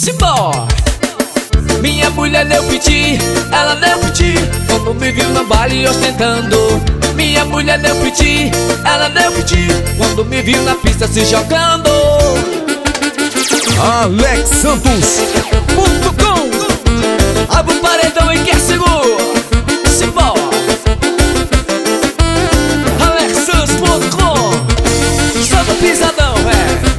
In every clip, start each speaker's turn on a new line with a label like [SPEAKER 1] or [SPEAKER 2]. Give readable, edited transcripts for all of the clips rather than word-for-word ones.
[SPEAKER 1] Simbora! Minha mulher deu piti, ela deu piti quando me viu no baile ostentando. Minha mulher deu piti, ela deu piti quando me viu na pista se jogando.
[SPEAKER 2] AlexSantos.com.
[SPEAKER 1] Abre o paredão e quer seguro. Simbora! AlexSantos.com. Sobe o pisadão, velho.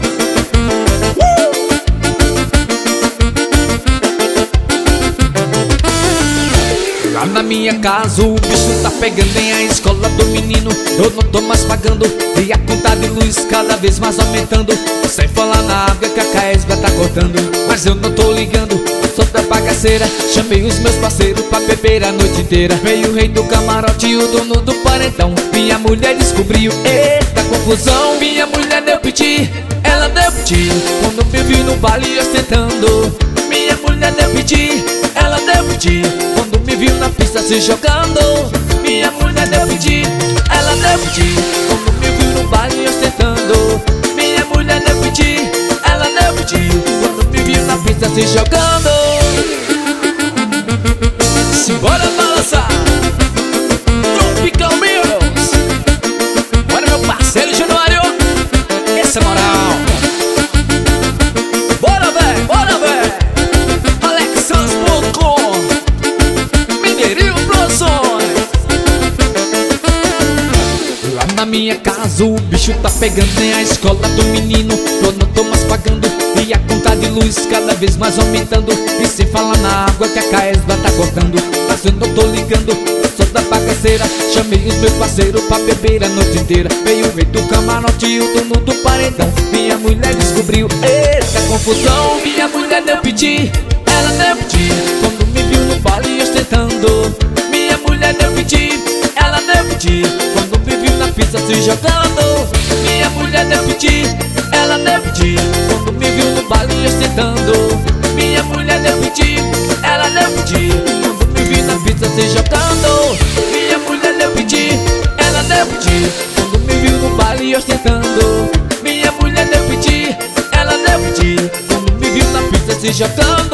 [SPEAKER 1] Lá na minha casa o bicho tá pegando. Em a escola do menino eu não tô mais pagando. E a conta de luz cada vez mais aumentando. Sem falar na água que a Caesba tá cortando. Mas eu não tô ligando, eu sou da bagaceira. Chamei os meus parceiros pra beber a noite inteira. Veio o rei do camarote e o dono do paredão. Minha mulher descobriu, eita confusão. Minha mulher deu piti, ela deu piti quando me viu no baile ostentando. Minha mulher deu piti, ela deu piti quando me viu na pista se jogando. Minha mulher deu piti, ela deu piti quando me viu no baile ostentando. Minha mulher deu piti, ela deu piti quando me viu na pista se jogando. Simbora balançar Tropical Mills. Bora meu parceiro Januário, essa é moral. Bora véi, bora véi. AlexSantos.com, Mineirinho Produções. Lá na minha casa o bicho tá pegando. Nem a escola do menino eu não tô mais pagando. E a conta de luz cada vez mais aumentando. E sem falar na água que a Caesba tá cortando. Mas eu não tô ligando, eu sou da bagaceira. Chamei os meus parceiros pra beber a noite inteira. Veio o rei do camarote e o dono do paredão. Minha mulher descobriu, eita confusão. Minha mulher deu piti, ela deu piti quando me viu no baile ostentando. Minha mulher deu piti, ela deu piti quando me viu na pista se jogando. Minha mulher deu piti, ela deu piti quando me viu no baile ostentando. Minha mulher deu piti, ela deu piti quando me viu na pista se jogando. Minha mulher deu piti, ela deu piti quando me viu no baile ostentando. Minha mulher deu piti, ela deu piti quando me viu na pista se jogando.